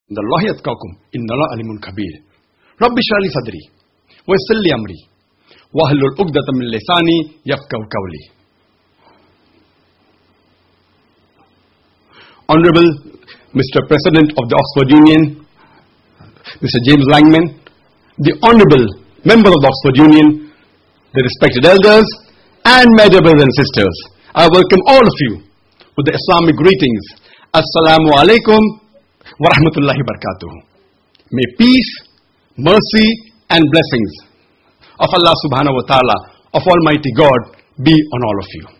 إن الله يتقاكم إن الله عليم خبير رب اشرح لي صدري ويسر لي أمري واحلل عقدة من لساني يفقهوا قولي. Honorable Mr. President of the Oxford Union, Mr. James Langman, the Honorable Members of the Oxford Union, the respected elders, and my dear brothers and sisters, I welcome all of you with the Islamic greetings. Assalamu alaikum wa rahmatullahi wa barakatuh. May peace, mercy, and blessings of Allah subhanahu wa ta'ala, of Almighty God, be on all of you.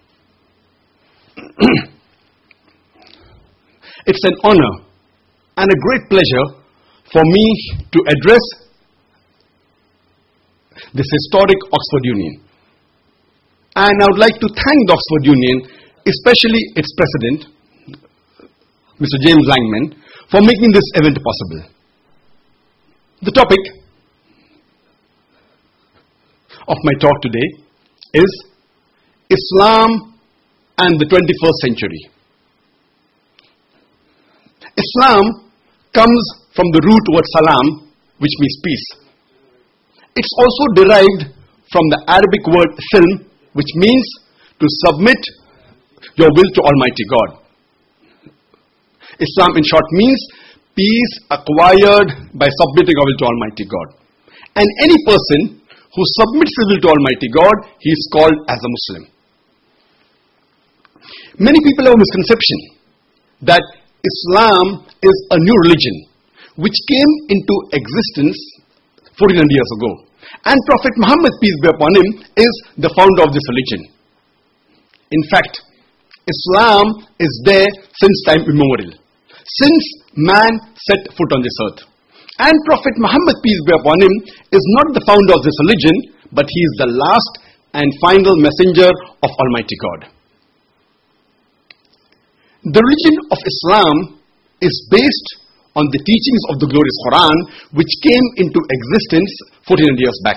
It's an honor and a great pleasure for me to address this historic Oxford Union. And I would like to thank the Oxford Union, especially its president, Mr. James Langman, for making this event possible. The topic of my talk today is Islam and the 21st century. Islam comes from the root word salam, which means peace. It's also derived from the Arabic word silm, which means to submit your will to Almighty God. Islam in short means peace acquired by submitting our will to Almighty God. And any person who submits his will to Almighty God, he is called as a Muslim. Many people have a misconception that Islam is a new religion which came into existence 1400 years ago. And Prophet Muhammad, peace be upon him, is the founder of this religion. In fact, Islam is there since time immemorial, since man set foot on this earth. And Prophet Muhammad, peace be upon him, is not the founder of this religion, but he is the last and final messenger of Almighty God. The religion of Islam is based on the teachings of the glorious Quran, which came into existence 1400 years back.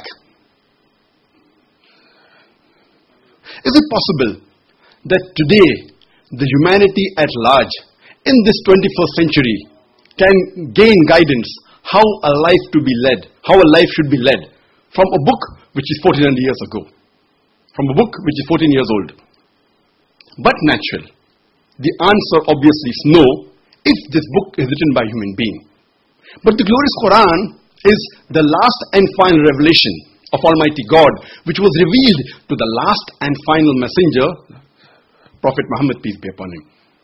Is it possible that today the humanity at large in this 21st century can gain guidance how a life to be led, how a life should be led from a book which is 1400 years ago, from a book which is 14 years old? But natural. The answer obviously is no, if this book is written by a human being. But the glorious Quran is the last and final revelation of Almighty God, which was revealed to the last and final messenger, Prophet Muhammad, peace be upon him.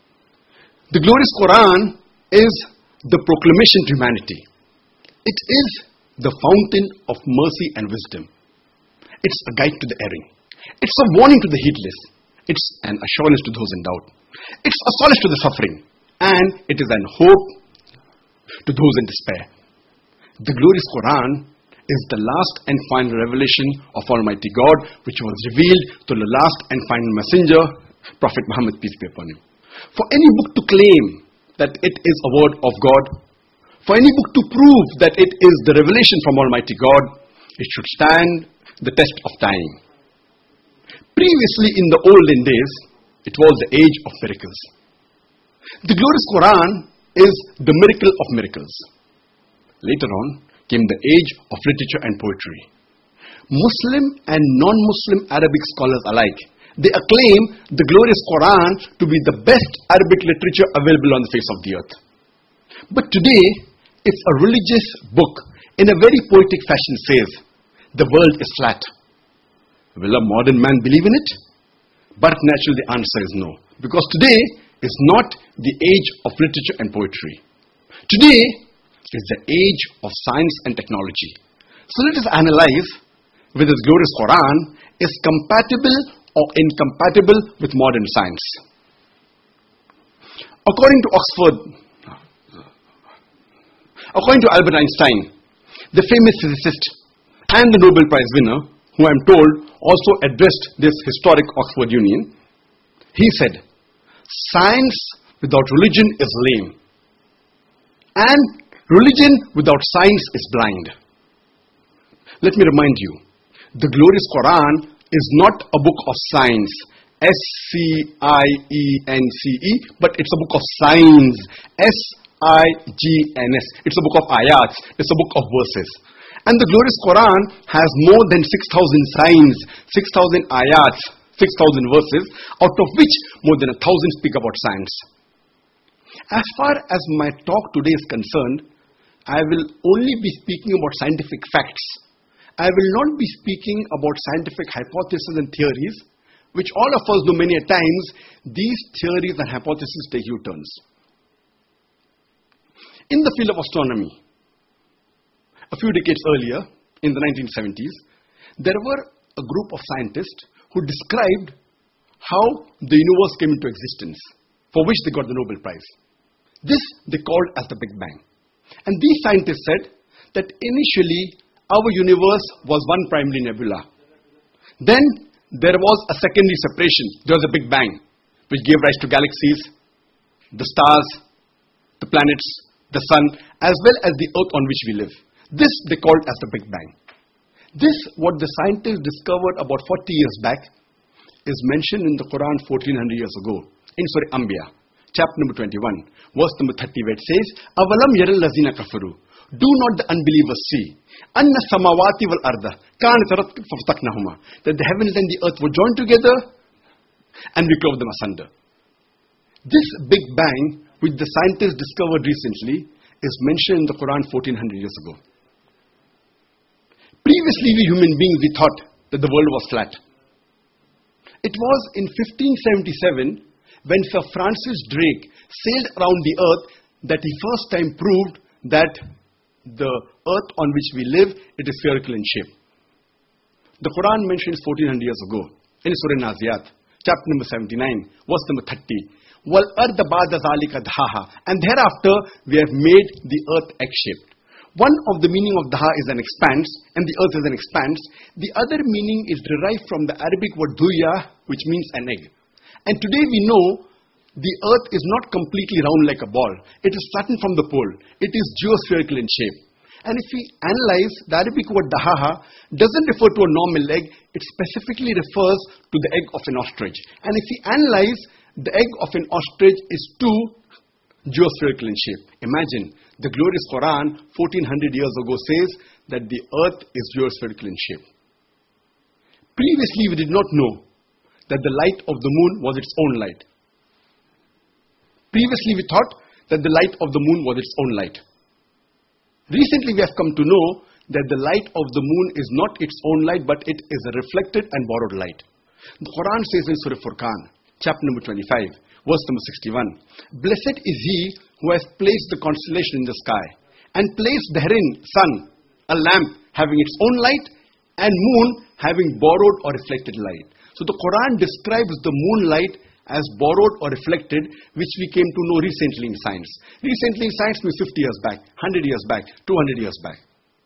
The glorious Quran is the proclamation to humanity. It is the fountain of mercy and wisdom. It's a guide to the erring. It's a warning to the heedless. It's an assurance to those in doubt. It's a solace to the suffering. And it is an hope to those in despair. The glorious Quran is the last and final revelation of Almighty God, which was revealed to the last and final messenger, Prophet Muhammad, peace be upon him. For any book to claim that it is a word of God, for any book to prove that it is the revelation from Almighty God, it should stand the test of time. Previously, in the olden days, it was the age of miracles. The glorious Quran is the miracle of miracles. Later on came the age of literature and poetry. Muslim and non-Muslim Arabic scholars alike, they acclaim the glorious Quran to be the best Arabic literature available on the face of the earth. But today, if a religious book in a very poetic fashion says, the world is flat, will a modern man believe in it? But naturally the answer is no. Because today is not the age of literature and poetry. Today is the age of science and technology. So let us analyze whether the glorious Quran is compatible or incompatible with modern science. According to Albert Einstein, the famous physicist and the Nobel Prize winner, who I am told also addressed this historic Oxford Union, he said, "Science without religion is lame, and religion without science is blind." Let me remind you, the glorious Quran is not a book of science, S-C-I-E-N-C-E, but it's a book of signs, I-G-N-S. It's a book of ayats. It's a book of verses. And the glorious Quran has more than 6,000 signs, 6,000 ayats, 6,000 verses, out of which more than 1,000 speak about science. As far as my talk today is concerned, I will only be speaking about scientific facts. I will not be speaking about scientific hypotheses and theories, which all of us know many a times, these theories and hypotheses take U-turns. In the field of astronomy, a few decades earlier, in the 1970s, there were a group of scientists who described how the universe came into existence, for which they got the Nobel Prize. This they called as the Big Bang. And these scientists said that initially our universe was one primary nebula. Then there was a secondary separation. There was a Big Bang, which gave rise to galaxies, the stars, the planets, the sun, as well as the earth on which we live. This they called as the Big Bang. This, what the scientists discovered about 40 years back, is mentioned in the Quran 1400 years ago, in Surah Anbiya, chapter number 21, verse number 30, where it says, Avalam yaral lazina kafaru. Do not the unbelievers see anna samawati wal arda kanat fafataqnahuma, that the heavens and the earth were joined together and we clove them asunder. This Big Bang, which the scientists discovered recently, is mentioned in the Quran 1400 years ago. Previously, we human beings, we thought that the world was flat. It was in 1577 when Sir Francis Drake sailed around the earth that he first time proved that the earth on which we live, it is spherical in shape. The Quran mentions 1400 years ago in Surah Naziyat, chapter number 79, verse number 30. Wal arda ba'da zalika dhaha, and thereafter we have made the earth egg-shaped. One of the meaning of daha is an expanse, and the earth is an expanse. The other meaning is derived from the Arabic word duya, which means an egg. And today we know the earth is not completely round like a ball. It is flattened from the pole. It is geospherical in shape. And if we analyze, the Arabic word dahaha doesn't refer to a normal egg. It specifically refers to the egg of an ostrich. And if we analyze, the egg of an ostrich is too geospherical in shape. Imagine, the glorious Quran 1400 years ago says that the earth is geospherical in shape. Previously we did not know that the light of the moon was its own light. Previously we thought that the light of the moon was its own light. Recently we have come to know that the light of the moon is not its own light, but it is a reflected and borrowed light. The Quran says in Surah Furqan, chapter number 25, verse number 61, Blessed is he who has placed the constellation in the sky and placed therein sun, a lamp having its own light, and moon having borrowed or reflected light. So the Quran describes the moonlight as borrowed or reflected, which we came to know recently in science. Recently in science means 50 years back, 100 years back, 200 years back.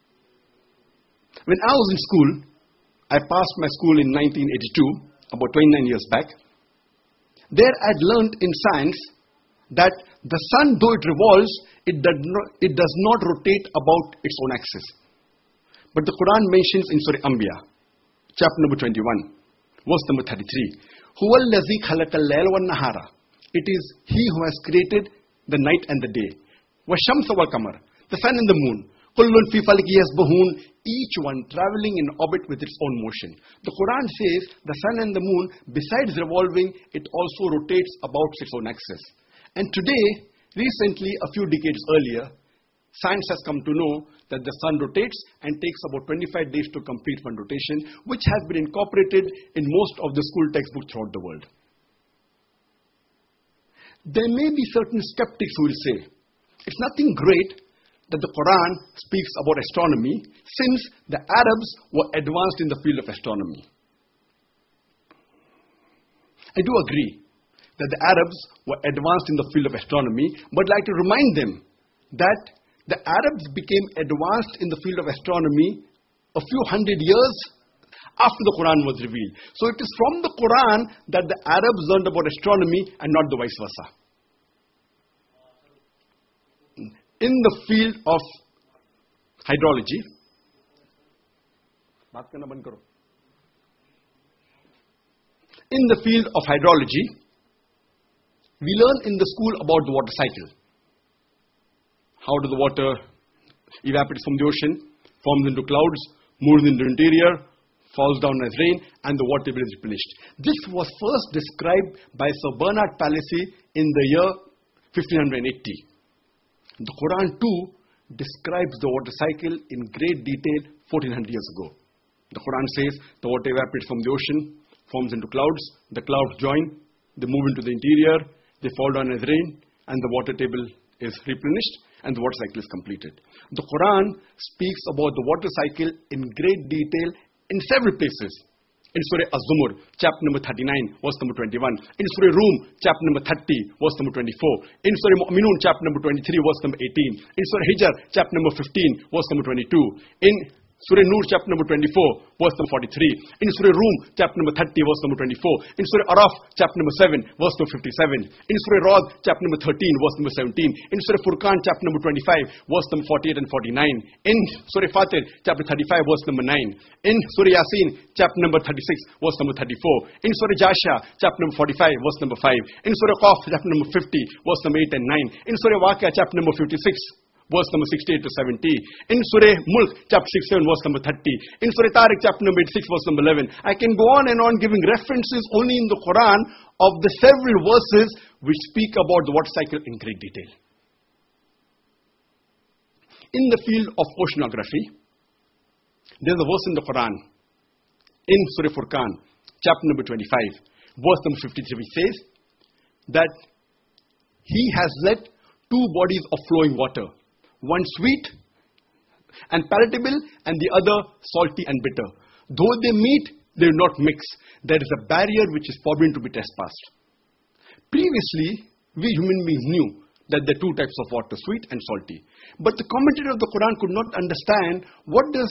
When I was in school, I passed my school in 1982, about 29 years back. There I'd learned in science that the sun, though it revolves, it does not rotate about its own axis. But the Quran mentions in Surah Anbiya, chapter number 21, verse number 33, Huwallazi khalaqal layla wan nahara. It is he who has created the night and the day. Washamsa wal qamar, the sun and the moon. Kullun fi falaki yasbahun, each one traveling in orbit with its own motion. The Quran says the sun and the moon, besides revolving, it also rotates about its own axis. And today, recently, a few decades earlier, science has come to know that the sun rotates and takes about 25 days to complete one rotation, which has been incorporated in most of the school textbooks throughout the world. There may be certain skeptics who will say, it's nothing great that the Quran speaks about astronomy, since the Arabs were advanced in the field of astronomy. I do agree that the Arabs were advanced in the field of astronomy, but I'd like to remind them that the Arabs became advanced in the field of astronomy a few hundred years after the Quran was revealed. So it is from the Quran that the Arabs learned about astronomy and not the vice versa. In the field of hydrology, we learn in the school about the water cycle. how does the water evaporates from the ocean, forms into clouds, moves into the interior, falls down as rain, and the water table is replenished. This was first described by Sir Bernard Palissy in the year 1580. The Quran too describes the water cycle in great detail 1400 years ago. The Quran says the water evaporates from the ocean, forms into clouds, the clouds join, they move into the interior, they fall down as rain, and the water table is replenished, and the water cycle is completed. The Quran speaks about the water cycle in great detail in several places. In Surah Az-Zumur, chapter number 39, verse number 21. In Surah Rum, chapter number 30, verse number 24. In Surah Mu'minun, chapter number 23, verse number 18. In Surah Hijr, chapter number 15, verse number 22. In Surah Nur, chapter number 24, verse number 43. In Surah Rum, chapter number 30, verse number 24. In Surah Araf, chapter number 7, verse number 57. In Surah Ra'd, chapter number 13, verse number 17. In Surah Furqan, chapter number 25, verse number 48 and 49. In Surah Fatir, chapter 35, verse number 9. In Surah Yasin, chapter number 36, verse number 34. In Surah Jasha, chapter number 45, verse number 5. In Surah Qaf, chapter number 50, verse number 8 and 9. In Surah Waqia, chapter number 56, verse number 68 to 70. In Surah Mulk, chapter 67, verse number 30. In Surah Tariq, chapter number 86, verse number 11. I can go on and on giving references only in the Quran of the several verses which speak about the water cycle in great detail. In the field of oceanography, there is a verse in the Quran, in Surah Furqan, chapter number 25, verse number 53, which says that He has let two bodies of flowing water, one sweet and palatable, and the other salty and bitter. Though they meet, they do not mix. There is a barrier which is forbidden to be trespassed. Previously, we human beings knew that there are two types of water, sweet and salty. But the commentator of the Quran could not understand what does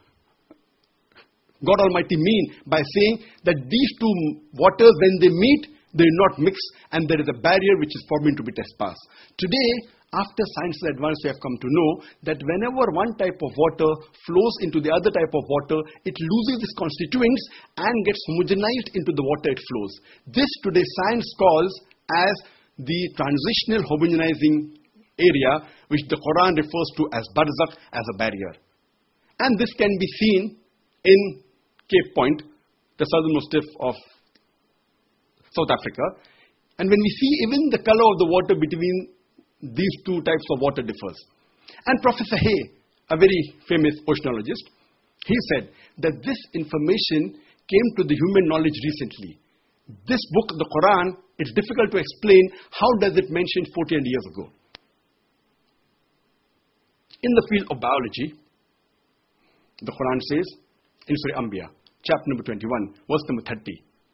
God Almighty mean by saying that these two waters, when they meet, they do not mix, and there is a barrier which is forbidden to be trespassed. Today, after science is advanced, we have come to know that whenever one type of water flows into the other type of water, it loses its constituents and gets homogenized into the water it flows. This today science calls as the transitional homogenizing area, which the Quran refers to as barzakh, as a barrier. And this can be seen in Cape Point, the southernmost tip of South Africa. And when we see even the color of the water between these two types of water differs. And Professor Hay, a very famous oceanologist, he said that this information came to the human knowledge recently. This book, the Quran, it's difficult to explain how does it mention 14 years ago. In the field of biology, the Quran says in Surah Anbiya, chapter number 21, verse number 30,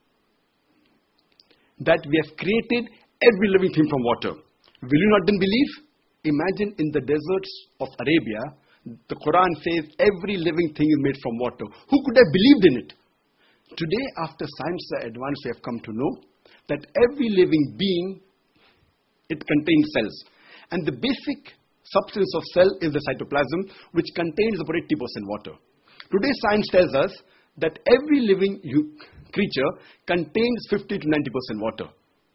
that we have created every living thing from water. Will you not then believe? Imagine in the deserts of Arabia, the Quran says every living thing is made from water. Who could have believed in it? Today, after science is advanced, we have come to know that every living being, it contains cells. And the basic substance of cell is the cytoplasm, which contains about 80% water. Today, science tells us that every living creature contains 50 to 90% water.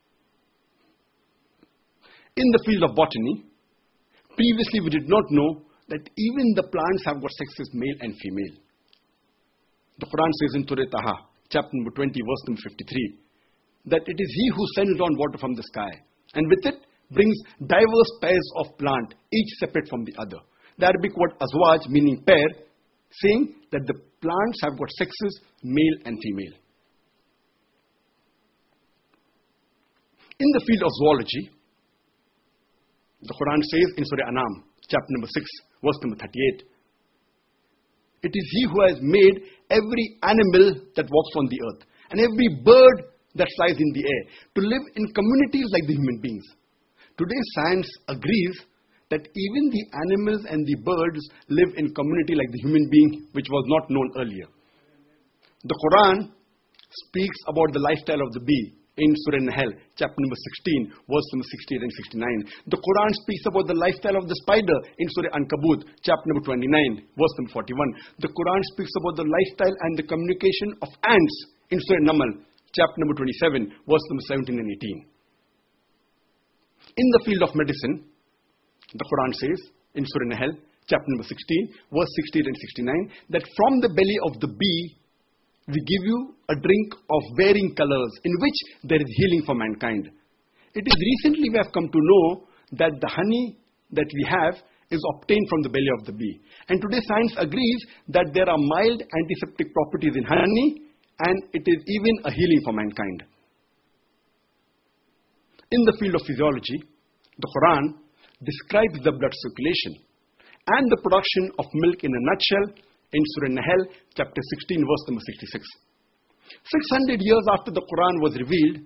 In the field of botany, previously we did not know that even the plants have got sexes, male and female. The Quran says in Surah Taha, chapter number 20, verse number 53, that it is He who sends down water from the sky, and with it brings diverse pairs of plant, each separate from the other. The Arabic word azwaj, meaning pair, saying that the plants have got sexes, male and female. In the field of zoology, the Quran says in Surah Anam, chapter number 6, verse number 38, it is He who has made every animal that walks on the earth and every bird that flies in the air to live in communities like the human beings. Today, science agrees that even the animals and the birds live in community like the human being, which was not known earlier. The Quran speaks about the lifestyle of the bee in Surah Nahl, chapter number 16, verse number 68 and 69. The Quran speaks about the lifestyle of the spider in Surah Ankabut, chapter number 29, verse number 41. The Quran speaks about the lifestyle and the communication of ants in Surah Namal, chapter number 27, verse number 17 and 18. In the field of medicine, The Quran says in Surah Nahl, chapter number 16, verse 68 and 69, that from the belly of the bee, we give you a drink of varying colors in which there is healing for mankind. It is recently we have come to know that the honey that we have is obtained from the belly of the bee. And today science agrees that there are mild antiseptic properties in honey and it is even a healing for mankind. In the field of physiology, the Quran describes the blood circulation and the production of milk in a nutshell in Surah Nahl, chapter 16, verse number 66. 600 years after the Quran was revealed,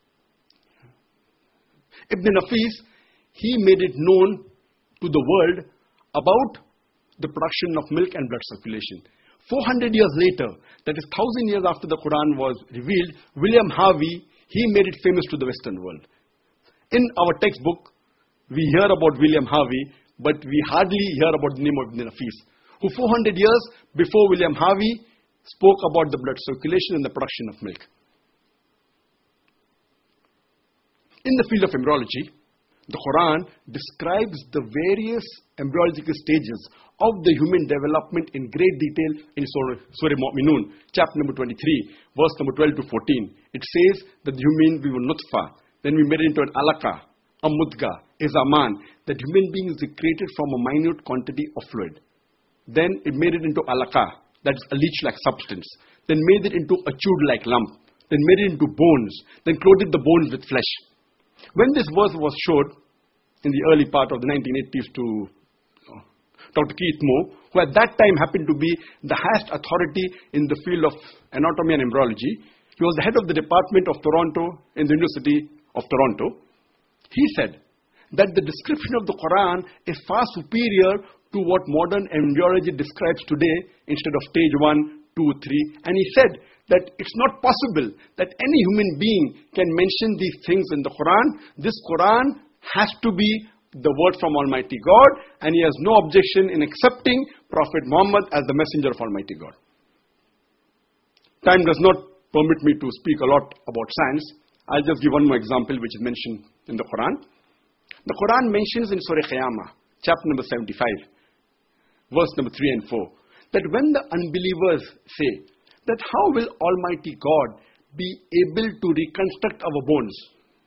Ibn Nafis, he made it known to the world about the production of milk and blood circulation. 400 years later, that is 1000 years after the Quran was revealed, William Harvey, he made it famous to the Western world. In our textbook, we hear about William Harvey, but we hardly hear about the name of Ibn Nafis, who 400 years before William Harvey spoke about the blood circulation and the production of milk. In the field of embryology, the Quran describes the various embryological stages of the human development in great detail in Surah Mu'minun, chapter number 23, verse number 12 to 14. It says that the human being was nutfa, then we made it into an alaqa, a mudga, a zaman, that human beings are created from a minute quantity of fluid. Then it made it into alaqa, that is a leech-like substance. Then made it into a chewed-like lump. Then made it into bones. Then clothed the bones with flesh. When this verse was showed in the early part of the 1980s to Dr. Keith Moore, who at that time happened to be the highest authority in the field of anatomy and embryology, he was the head of the Department of Toronto in the University of Toronto. He said that the description of the Quran is far superior to what modern embryology describes today instead of stage 1, 2, 3. And he said that it's not possible that any human being can mention these things in the Quran. This Quran has to be the word from Almighty God, and he has no objection in accepting Prophet Muhammad as the messenger of Almighty God. Time does not permit me to speak a lot about science. I'll just give one more example which is mentioned in the Quran. The Quran mentions in Surah Qiyamah, chapter number 75, verse number 3 and 4, that when the unbelievers say that how will Almighty God be able to reconstruct our bones?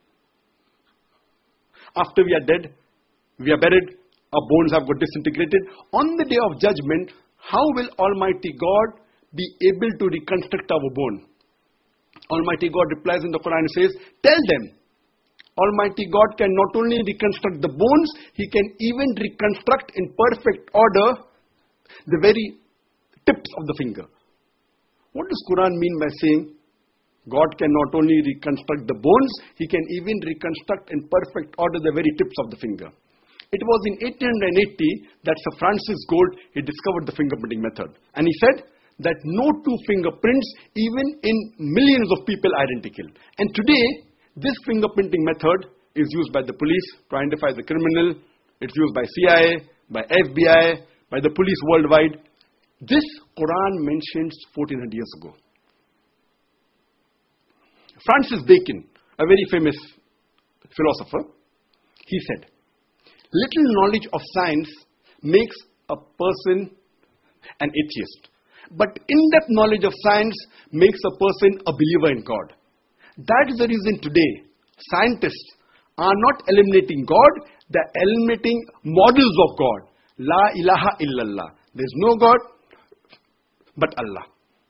After we are dead, we are buried, our bones have got disintegrated. On the day of judgment, how will Almighty God be able to reconstruct our bone? Almighty God replies in the Quran and says, tell them, Almighty God can not only reconstruct the bones, He can even reconstruct in perfect order the very tips of the finger. What does Quran mean by saying God can not only reconstruct the bones, He can even reconstruct in perfect order the very tips of the finger? It was in 1880 that Sir Francis Gould, he discovered the fingerprinting method. And he said that no two fingerprints, even in millions of people, are identical. And today, this fingerprinting method is used by the police to identify the criminal. It's used by CIA, by FBI, by the police worldwide. This Quran mentions 1400 years ago. Francis Bacon, a very famous philosopher, he said, little knowledge of science makes a person an atheist. But in-depth knowledge of science makes a person a believer in God. That is the reason today scientists are not eliminating God, they are eliminating models of God. La ilaha illallah. There is no God but Allah.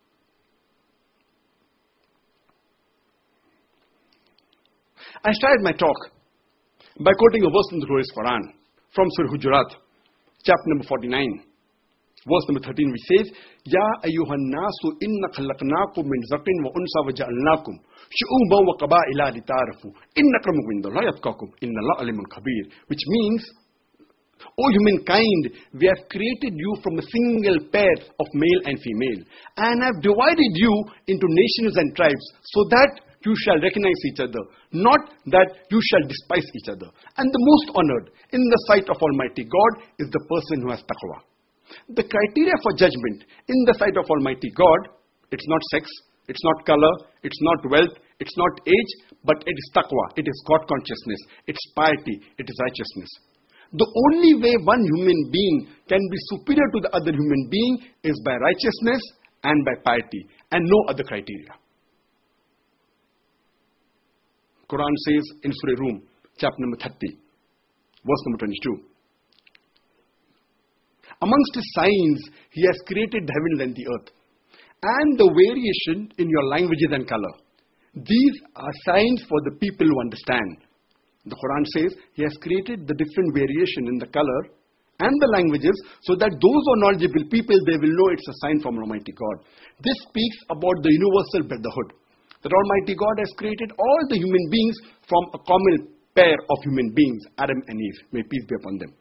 I started my talk by quoting a verse in the glorious Quran from Surah Hujurat, chapter number 49. Verse number 13, which says, Ya ayyuhan nasu inna khalaqnakum min zaqin wa unsa wa ja'alnakum shu'uban wa qaba'ila lita'arafu inna akramakum indallahi atqakum inna Allaha alimun khabir. Which means, O humankind, we have created you from a single pair of male and female and have divided you into nations and tribes so that you shall recognize each other, not that you shall despise each other. And the most honored in the sight of Almighty God is the person who has taqwa. The criteria for judgment in the sight of Almighty God, it's not sex, it's not color, it's not wealth, it's not age, but it is taqwa, it is God consciousness, it's piety, it is righteousness. The only way one human being can be superior to the other human being is by righteousness and by piety, and no other criteria. Quran says in Surah Rum, chapter number 30, verse number 22. Amongst his signs, he has created the heavens and the earth, and the variation in your languages and color. These are signs for the people who understand. The Quran says he has created the different variation in the color and the languages so that those who are knowledgeable people, they will know it's a sign from Almighty God. This speaks about the universal brotherhood. That Almighty God has created all the human beings from a common pair of human beings, Adam and Eve. May peace be upon them.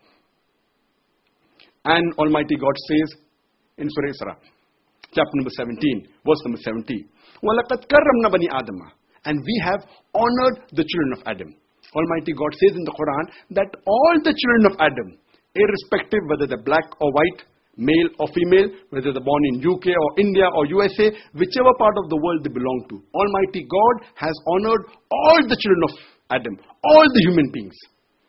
And Almighty God says in Surah Isra, chapter number 17, verse number 70, وَلَقَدْ كَرَّمْنَا بَنِي آدَمَ, and we have honored the children of Adam. Almighty God says in the Quran that all the children of Adam, irrespective whether they're black or white, male or female, whether they're born in UK or India or USA, whichever part of the world they belong to, Almighty God has honored all the children of Adam, all the human beings.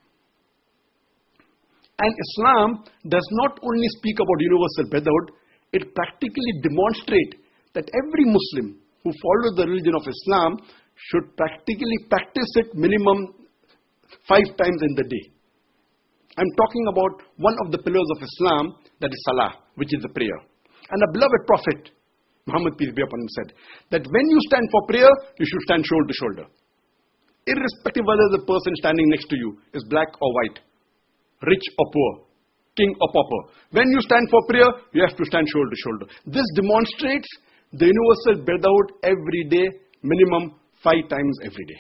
And Islam does not only speak about universal brotherhood, it practically demonstrates that every Muslim who follows the religion of Islam should practically practice it minimum 5 times in the day. I'm talking about one of the pillars of Islam, that is Salah, which is the prayer. And the beloved Prophet, Muhammad peace be upon him, said that when you stand for prayer, you should stand shoulder to shoulder. Irrespective whether the person standing next to you is black or white, rich or poor, king or pauper. When you stand for prayer, you have to stand shoulder to shoulder. This demonstrates the universal brotherhood every day, minimum 5 times every day.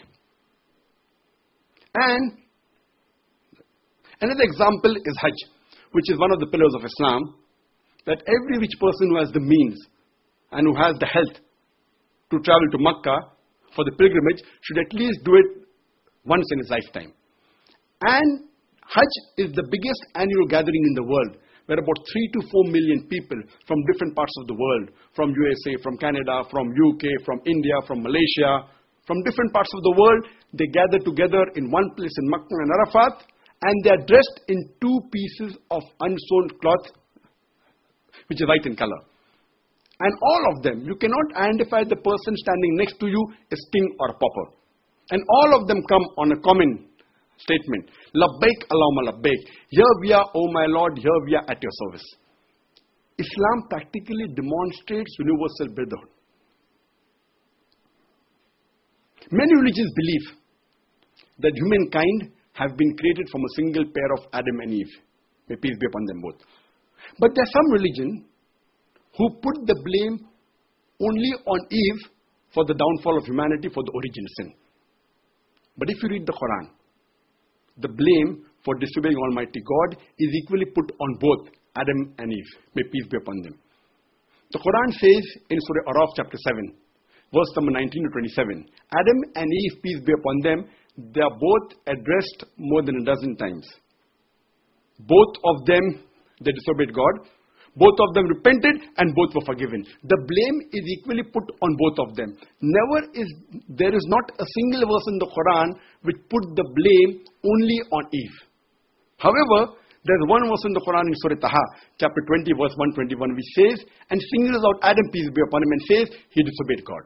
And another example is Hajj, which is one of the pillars of Islam, that every rich person who has the means and who has the health to travel to Makkah for the pilgrimage should at least do it once in his lifetime. And Hajj is the biggest annual gathering in the world, where about 3 to 4 million people from different parts of the world, from USA, from Canada, from UK, from India, from Malaysia, from different parts of the world, they gather together in one place in Makkah and Arafat, and they are dressed in 2 pieces of unsewn cloth, which is white in color. And all of them, you cannot identify the person standing next to you as king or pauper. And all of them come on a common statement, Labbaik Allahumma Labbaik. Here we are, O my Lord, here we are at your service. Islam practically demonstrates universal brotherhood. Many religions believe that humankind have been created from a single pair of Adam and Eve. May peace be upon them both. But there are some religions who put the blame only on Eve for the downfall of humanity, for the original sin. But if you read the Quran, the blame for disobeying Almighty God is equally put on both Adam and Eve. May peace be upon them. The Quran says in Surah Araf chapter 7, verse number 19 to 27, Adam and Eve, peace be upon them, they are both addressed more than a dozen times. Both of them, they disobeyed God. Both of them repented and both were forgiven. The blame is equally put on both of them. There is not a single verse in the Quran which put the blame only on Eve. However, there's one verse in the Quran in Surah Taha, chapter 20, verse 121, which says, and singles out Adam, peace be upon him, and says, he disobeyed God.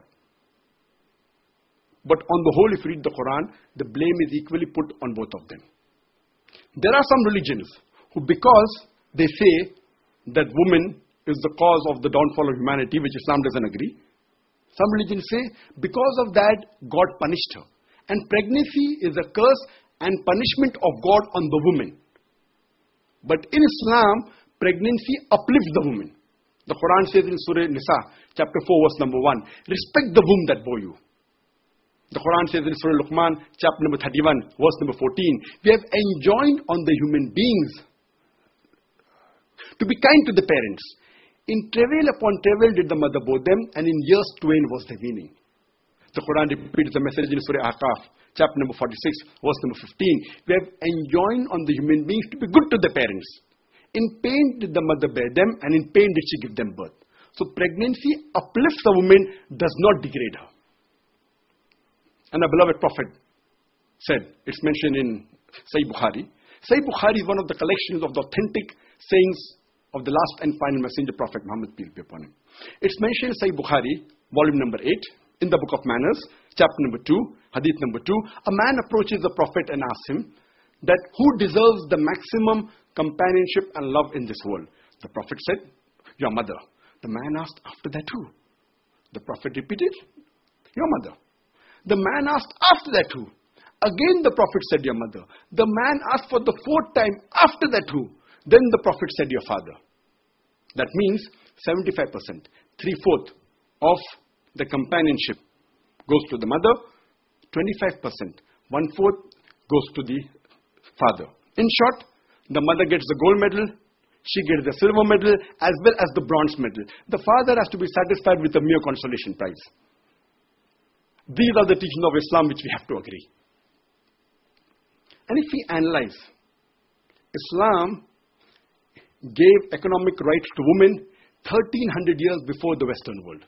But on the whole, if you read the Quran, the blame is equally put on both of them. There are some religions who, because they say that woman is the cause of the downfall of humanity, which Islam doesn't agree, some religions say, because of that, God punished her. And pregnancy is a curse and punishment of God on the woman. But in Islam, pregnancy uplifts the woman. The Quran says in Surah Nisa, chapter 4, verse number 1, respect the womb that bore you. The Quran says in Surah Luqman, chapter number 31, verse number 14, we have enjoined on the human beings to be kind to the parents. In travail upon travail did the mother bore them, and in years twain was the meaning. The Quran repeats the message in Surah Ahqaf, chapter number 46, verse number 15. We have enjoined on the human beings to be good to the parents. In pain did the mother bear them, and in pain did she give them birth. So pregnancy uplifts a woman, does not degrade her. And the beloved Prophet said, it's mentioned in Sahih Bukhari, Sahih Bukhari is one of the collections of the authentic sayings of the last and final messenger, Prophet Muhammad, peace be upon him. It's mentioned in Sahih Bukhari, volume number 8, in the book of manners, chapter number 2, hadith number 2. A man approaches the Prophet and asks him that who deserves the maximum companionship and love in this world? The Prophet said, your mother. The man asked, after that who? The Prophet repeated, your mother. The man asked, after that who? Again the Prophet said, your mother. The man asked for the fourth time, after that who? Then the Prophet said, your father. That means 75%, 3/4 of the companionship goes to the mother, 25%, 1/4 goes to the father. In short, the mother gets the gold medal, she gets the silver medal, as well as the bronze medal. The father has to be satisfied with a mere consolation prize. These are the teachings of Islam which we have to agree. And if we analyze, Islam gave economic rights to women 1300 years before the Western world.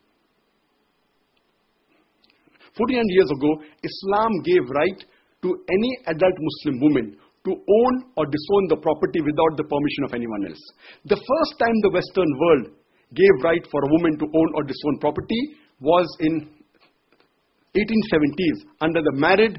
1400 years ago, Islam gave right to any adult Muslim woman to own or disown the property without the permission of anyone else. The first time the Western world gave right for a woman to own or disown property was in 1870s under the Married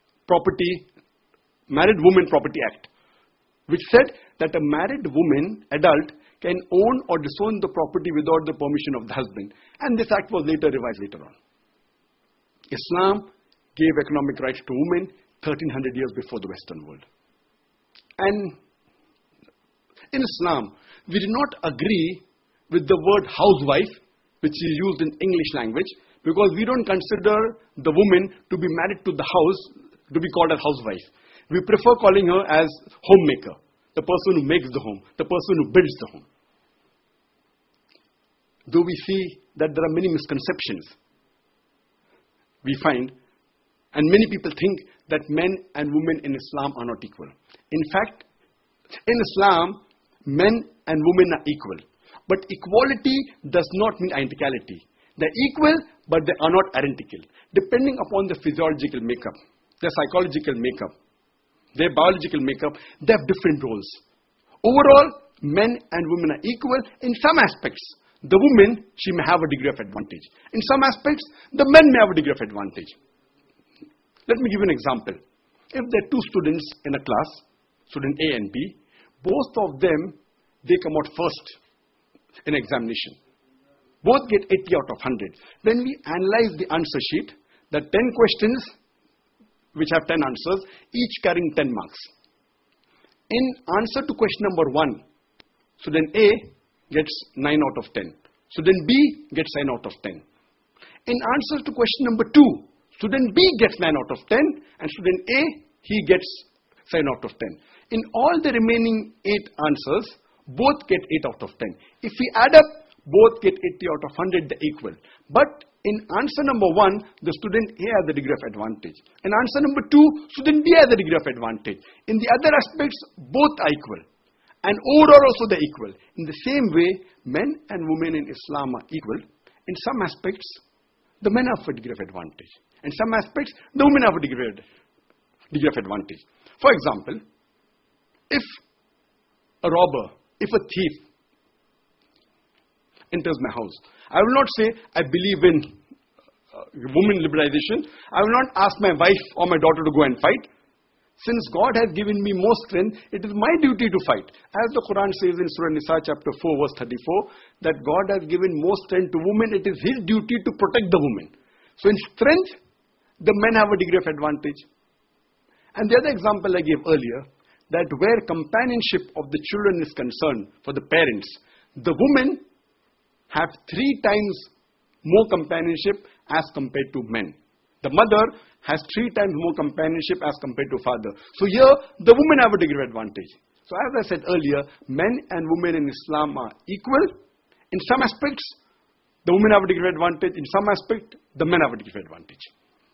Woman Property Act, which said that a married woman, adult, can own or disown the property without the permission of the husband. And this act was later revised later on. Islam gave economic rights to women 1300 years before the Western world. And in Islam, we do not agree with the word housewife, which is used in English language, because we don't consider the woman to be married to the house, to be called as housewife. We prefer calling her as homemaker, the person who makes the home, the person who builds the home. Though we see that there are many misconceptions, we find, and many people think that men and women in Islam are not equal. In fact, in Islam, men and women are equal. But equality does not mean identicality. They're equal, but they are not identical. Depending upon the physiological makeup, their psychological makeup, their biological makeup, they have different roles. Overall, men and women are equal in some aspects. The woman, she may have a degree of advantage. In some aspects, the men may have a degree of advantage. Let me give you an example. If there are two students in a class, student A and B, both of them, they come out first in examination. Both get 80 out of 100. When we analyze the answer sheet, the 10 questions which have 10 answers, each carrying 10 marks. In answer to question number 1, student A gets 9 out of 10. Student B gets 9 out of 10. In answer to question number 2, student B gets 9 out of 10 and student A, he gets 7 out of 10. In all the remaining 8 answers, both get 8 out of 10. If we add up, both get 80 out of 100, they're equal. But in answer number 1, the student A has a degree of advantage. In answer number 2, student B has a degree of advantage. In the other aspects, both are equal. And overall also they're equal. In the same way, men and women in Islam are equal. In some aspects, the men have a degree of advantage. In some aspects, the women have a degree of advantage. For example, if a robber, if a thief enters my house, I will not say, I believe in women liberalization. I will not ask my wife or my daughter to go and fight. Since God has given me more strength, it is my duty to fight. As the Quran says in Surah Nisa chapter 4 verse 34, that God has given more strength to women, it is His duty to protect the woman. So in strength, the men have a degree of advantage. And the other example I gave earlier, that where companionship of the children is concerned for the parents, the women have 3 times more companionship as compared to men. The mother has 3 times more companionship as compared to father. So here, the women have a degree of advantage. So as I said earlier, men and women in Islam are equal. In some aspects, the women have a degree of advantage. In some aspect, the men have a degree of advantage.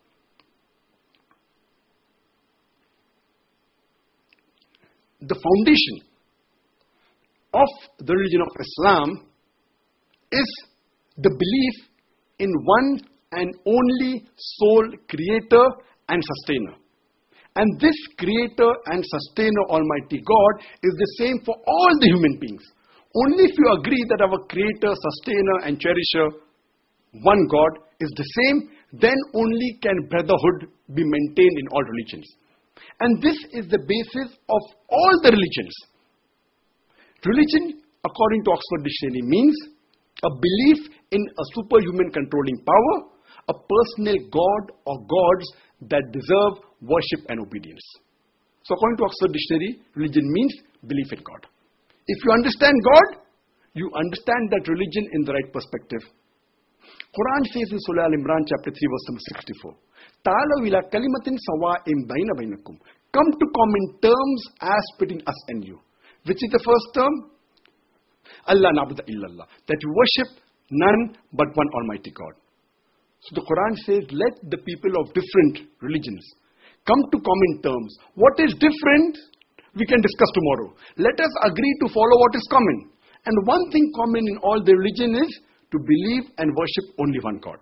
The foundation of the religion of Islam is the belief in one and only sole creator and sustainer. And this creator and sustainer Almighty God is the same for all the human beings. Only if you agree that our creator, sustainer and cherisher, one God, is the same, then only can brotherhood be maintained in all religions. And this is the basis of all the religions. Religion, according to Oxford Dictionary, means a belief in a superhuman controlling power, a personal God or gods that deserve worship and obedience. So according to Oxford Dictionary, religion means belief in God. If you understand God, you understand that religion in the right perspective. Quran says in Surah Al-Imran chapter 3 verse number 64, Ta'alaw ila kalimatin sawa'in baina bainakum. Come to common terms as between us and you. Which is the first term? Allah na'budu illallah. That you worship none but one Almighty God. So the Quran says, let the people of different religions come to common terms. What is different, we can discuss tomorrow. Let us agree to follow what is common. And one thing common in all the religion is to believe and worship only one God.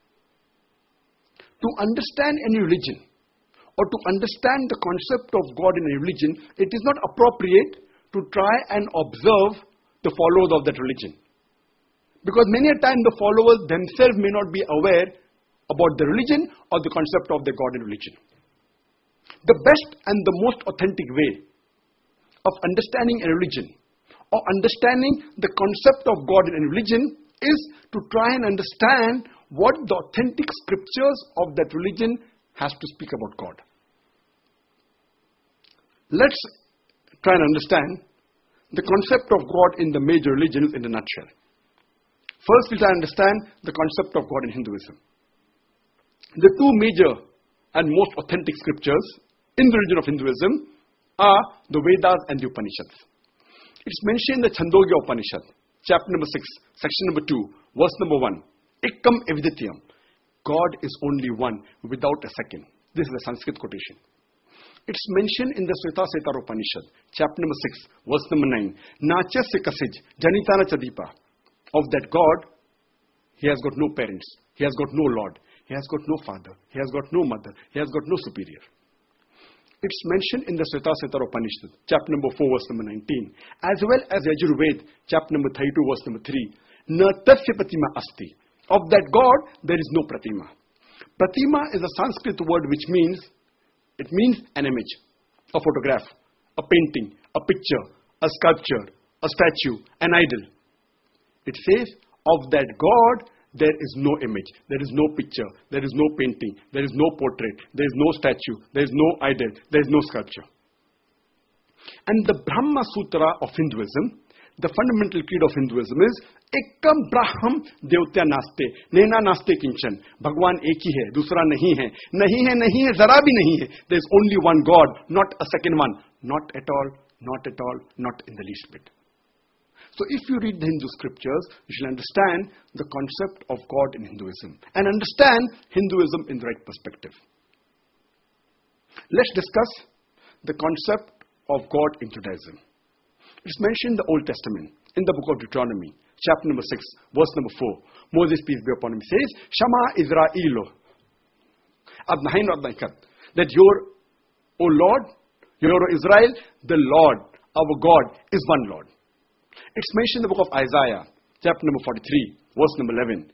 To understand any religion, or to understand the concept of God in a religion, it is not appropriate to try and observe the followers of that religion. Because many a time the followers themselves may not be aware about the religion or the concept of the God in religion. The best and the most authentic way of understanding a religion or understanding the concept of God in a religion is to try and understand what the authentic scriptures of that religion has to speak about God. Let's try and understand the concept of God in the major religions in a nutshell. First, we'll try and understand the concept of God in Hinduism. The two major and most authentic scriptures in the religion of Hinduism are the Vedas and the Upanishads. It's mentioned in the Chandogya Upanishad, chapter number 6, section number 2, verse number 1. Ekam evidityam. God is only one, without a second. This is a Sanskrit quotation. It's mentioned in the Svetasvatara Upanishad, chapter number 6, verse number 9. Nachasya kasij janitana chadipa. Of that God, He has got no parents, He has got no Lord, He has got no father, He has got no mother, He has got no superior. It's mentioned in the Svetasvatara Upanishad, chapter number 4, verse number 19, as well as Yajurved, chapter number 32, verse number 3. Na tasya pratima asti. Of that God, there is no pratima. Pratima is a Sanskrit word which means, it means an image, a photograph, a painting, a picture, a sculpture, a statue, an idol. It says, of that God, there is no image, there is no picture, there is no painting, there is no portrait, there is no statue, there is no idol, there is no sculpture. And the Brahma Sutra of Hinduism, the fundamental creed of Hinduism is, Ekam Braham Devtya Naste, Nena Naste Kinchan. Bhagwan ek hi hai, dusra nahi hai. Nahi hai, zara bhi nahi hai. There is only one God, not a second one. Not at all, not at all, not in the least bit. So if you read the Hindu scriptures, you shall understand the concept of God in Hinduism and understand Hinduism in the right perspective. Let's discuss the concept of God in Judaism. It's mentioned in the Old Testament, in the book of Deuteronomy, chapter number 6, verse number 4. Moses, peace be upon him, says, Shama Israelo, Adnahin Adnaikat, that your, O Lord, your Israel, the Lord, our God, is one Lord. It's mentioned in the book of Isaiah, chapter number 43, verse number 11.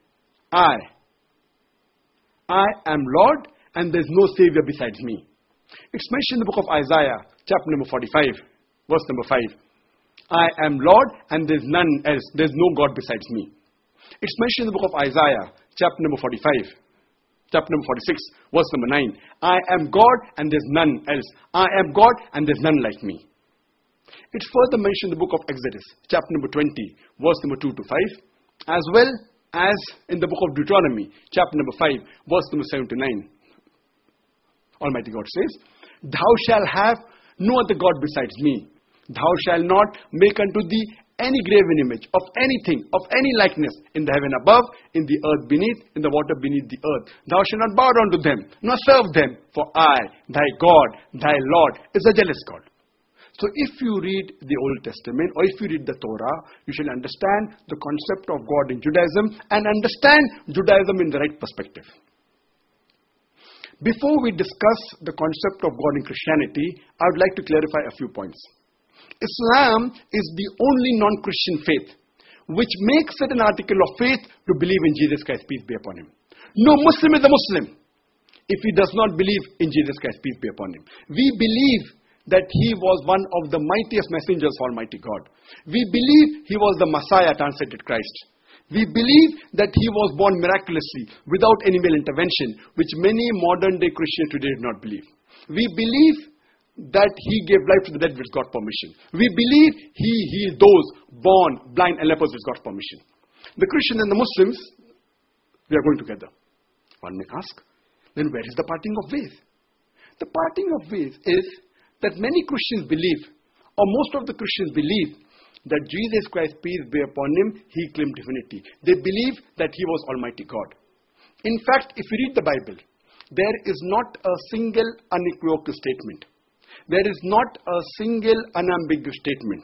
I am Lord, and there is no Savior besides me. It's mentioned in the book of Isaiah, chapter number 45, verse number 5. I am Lord, and there is none else. There is no God besides me. It's mentioned in the book of Isaiah, chapter number 45, chapter number 46, verse number 9. I am God, and there is none else. I am God, and there is none like me. It's further mentioned in the book of Exodus, chapter number 20, verse number 2 to 5, as well as in the book of Deuteronomy, chapter number 5, verse number 7 to 9. Almighty God says, Thou shalt have no other God besides me. Thou shalt not make unto thee any graven image of anything, of any likeness, in the heaven above, in the earth beneath, in the water beneath the earth. Thou shalt not bow down to them, nor serve them, for I, thy God, thy Lord, is a jealous God. So if you read the Old Testament, or if you read the Torah, you shall understand the concept of God in Judaism, and understand Judaism in the right perspective. Before we discuss the concept of God in Christianity, I would like to clarify a few points. Islam is the only non-Christian faith which makes it an article of faith to believe in Jesus Christ, peace be upon him. No Muslim is a Muslim if he does not believe in Jesus Christ, peace be upon him. We believe that he was one of the mightiest messengers of Almighty God. We believe he was the Messiah, translated Christ. We believe that he was born miraculously without any male intervention, which many modern day Christians today do not believe. We believe that he gave life to the dead with God's permission. We believe he healed those born blind and lepers with God's permission. The Christians and the Muslims, they are going together. One may ask, then where is the parting of ways? The parting of ways is that many Christians believe, or most of the Christians believe, that Jesus Christ, peace be upon him, he claimed divinity. They believe that he was Almighty God. In fact, if you read the Bible, there is not a single unequivocal statement. There is not a single unambiguous statement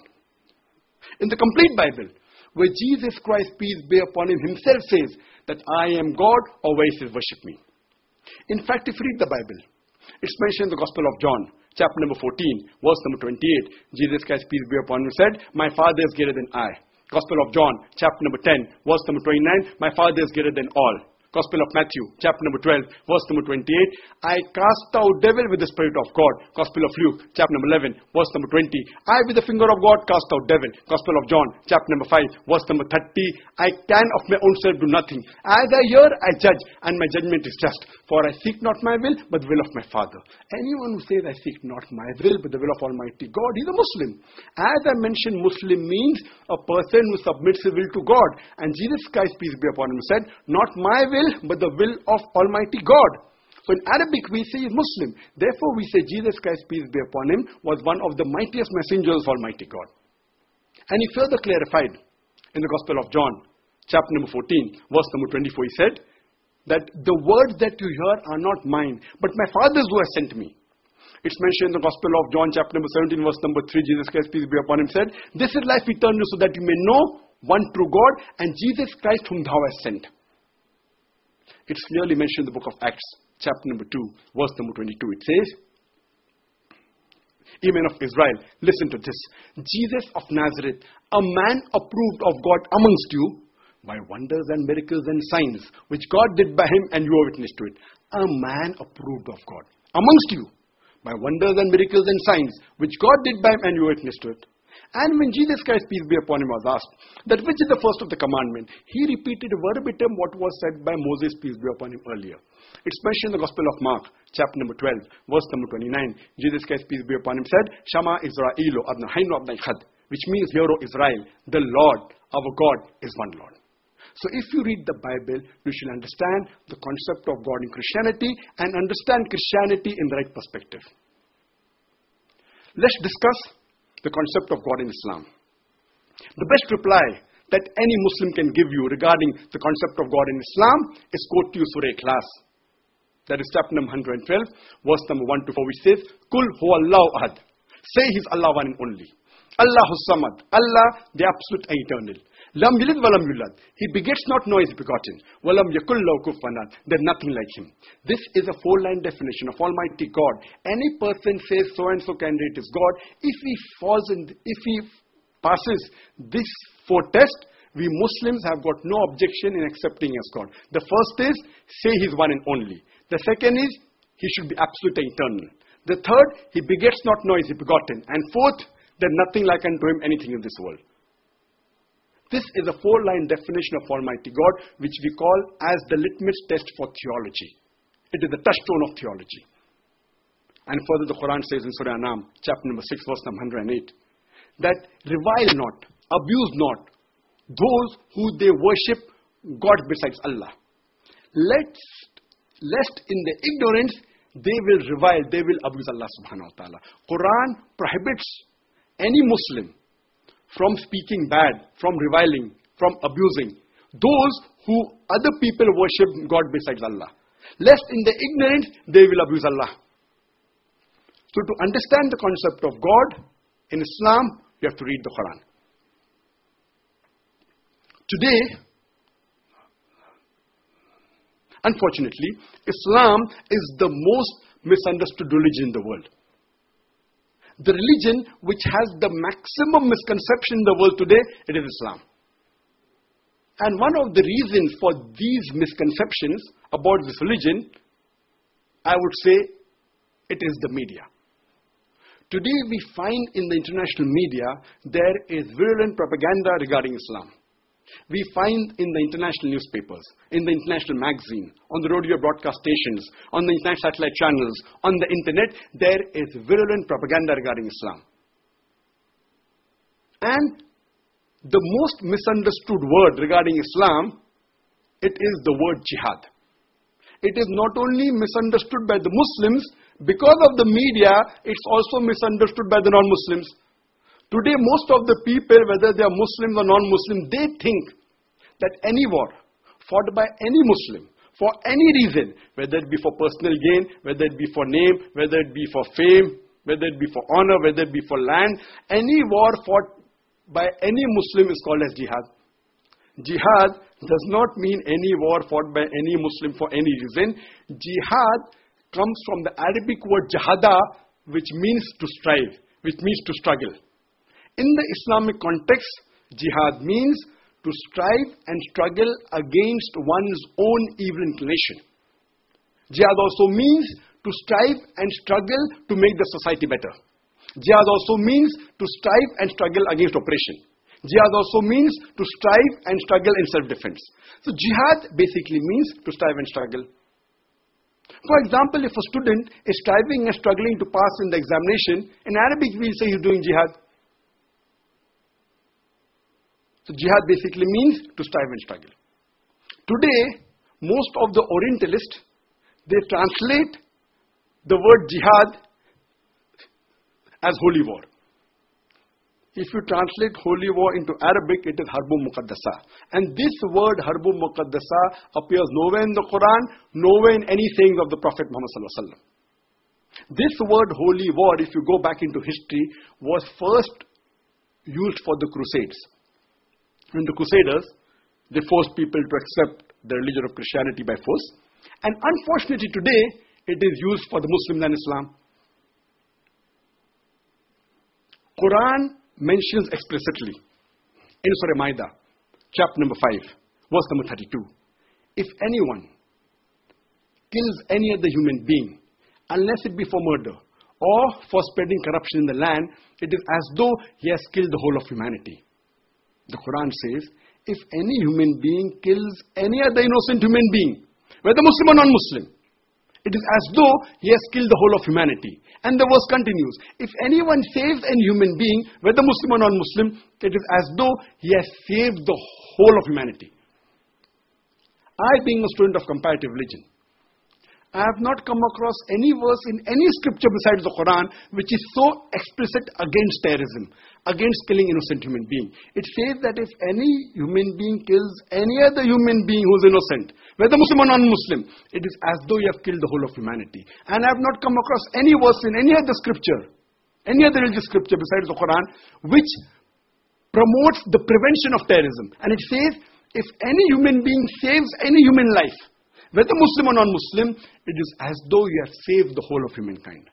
in the complete Bible where Jesus Christ, peace be upon him, himself says that I am God, or where he says worship me. In fact, if you read the Bible, it's mentioned in the Gospel of John, chapter number 14, verse number 28. Jesus Christ, peace be upon him, said, my Father is greater than I. Gospel of John, chapter number 10, verse number 29. My Father is greater than all. Gospel of Matthew, chapter number 12, verse number 28. I cast out devil with the Spirit of God. Gospel of Luke, chapter number 11, verse number 20. I with the finger of God cast out devil. Gospel of John, chapter number 5, verse number 30. I can of my own self do nothing. As I hear, I judge, and my judgment is just. For I seek not my will, but the will of my Father. Anyone who says I seek not my will, but the will of Almighty God, he's a Muslim. As I mentioned, Muslim means a person who submits his will to God. And Jesus Christ, peace be upon him, said, not my will, but the will of Almighty God. So in Arabic we say he's Muslim. Therefore we say Jesus Christ, peace be upon him, was one of the mightiest messengers of Almighty God. And he further clarified in the Gospel of John, chapter number 14, verse number 24, he said that the words that you hear are not mine, but my Father's who has sent me. It's mentioned in the Gospel of John, chapter number 17, verse number 3, Jesus Christ, peace be upon him, said, this is life eternal, so that you may know one true God and Jesus Christ whom thou hast sent. It's clearly mentioned in the book of Acts, chapter number 2, verse number 22. It says, Ye men of Israel, listen to this. Jesus of Nazareth, a man approved of God amongst you by wonders and miracles and signs, which God did by him, and you are witness to it. A man approved of God amongst you by wonders and miracles and signs, which God did by him, and you are witness to it. And when Jesus Christ, peace be upon him, was asked that which is the first of the commandment, he repeated verbatim what was said by Moses, peace be upon him, earlier. It's mentioned in the Gospel of Mark, chapter number 12, verse number 29. Jesus Christ, peace be upon him, said, Shama Israelu Adna Hainu Abnai Khad, which means, hear, O Israel, the Lord, our God, is one Lord. So if you read the Bible, you should understand the concept of God in Christianity and understand Christianity in the right perspective. Let's discuss the concept of God in Islam. The best reply that any Muslim can give you regarding the concept of God in Islam is quote to you Surah Ikhlas. That is chapter number 112, verse number 1 to 4, which says, Kul huwallahu ahad. Say he's Allah one and only. Allahu samad. Allah, the absolute and eternal. Lam yalid walam yulad. He begets not, nor is begotten. Walam yakul lahu kufuwan ahad. There's nothing like him. This is a four-line definition of Almighty God. Any person says so and so candidate is God. If he passes this four tests, we Muslims have got no objection in accepting as God. The first is, say he's one and only. The second is, he should be absolute and eternal. The third, he begets not, nor is he begotten. And fourth, there's nothing like unto him anything in this world. This is a four-line definition of Almighty God, which we call as the litmus test for theology. It is the touchstone of theology. And further the Quran says in Surah Anam, chapter number 6, verse number 108, that revile not, abuse not those who they worship God besides Allah. Lest in their ignorance they will revile, they will abuse Allah subhanahu wa ta'ala. Quran prohibits any Muslim from speaking bad, from reviling, from abusing those who other people worship God besides Allah. Lest in their ignorance they will abuse Allah. So to understand the concept of God in Islam, you have to read the Quran. Today, Unfortunately, Islam is the most misunderstood religion in the world. The religion which has the maximum misconception in the world today, it is Islam. And one of the reasons for these misconceptions about this religion, I would say, it is the media. Today we find in the international media, there is virulent propaganda regarding Islam. We find in the international newspapers, in the international magazine, on the radio broadcast stations, on the international satellite channels, on the internet, there is virulent propaganda regarding Islam. And the most misunderstood word regarding Islam, it is the word jihad. It is not only misunderstood by the Muslims, because of the media, it's also misunderstood by the non-Muslims. Today, most of the people, whether they are Muslims or non-Muslims, they think that any war fought by any Muslim, for any reason, whether it be for personal gain, whether it be for name, whether it be for fame, whether it be for honor, whether it be for land, any war fought by any Muslim is called as jihad. Jihad does not mean any war fought by any Muslim for any reason. Jihad comes from the Arabic word jahada, which means to strive, which means to struggle. In the Islamic context, jihad means to strive and struggle against one's own evil inclination. Jihad also means to strive and struggle to make the society better. Jihad also means to strive and struggle against oppression. Jihad also means to strive and struggle in self-defense. So jihad basically means to strive and struggle. For example, if a student is striving and struggling to pass in the examination, in Arabic we'll say he's doing jihad. So jihad basically means to strive and struggle. Today, most of the Orientalists, they translate the word jihad as holy war. If you translate holy war into Arabic, it is Harbun Muqaddasa. And this word Harbun Muqaddasa appears nowhere in the Quran, nowhere in any sayings of the Prophet Muhammad Sallallahu Alaihi Wasallam. This word holy war, if you go back into history, was first used for the Crusades. When the Crusaders, they forced people to accept the religion of Christianity by force. And unfortunately today, it is used for the Muslims and Islam. Quran mentions explicitly in Surah Maida, chapter number 5, verse number 32. If anyone kills any other human being, unless it be for murder or for spreading corruption in the land, it is as though he has killed the whole of humanity. The Quran says, if any human being kills any other innocent human being, whether Muslim or non-Muslim, it is as though he has killed the whole of humanity. And the verse continues, if anyone saves any human being, whether Muslim or non-Muslim, it is as though he has saved the whole of humanity. I, being a student of comparative religion, I have not come across any verse in any scripture besides the Quran which is so explicit against terrorism, against killing innocent human being. It says that if any human being kills any other human being who is innocent, whether Muslim or non-Muslim, it is as though you have killed the whole of humanity. And I have not come across any verse in any other scripture, any other religious scripture besides the Quran, which promotes the prevention of terrorism. And it says, if any human being saves any human life, whether Muslim or non-Muslim, it is as though you have saved the whole of humankind.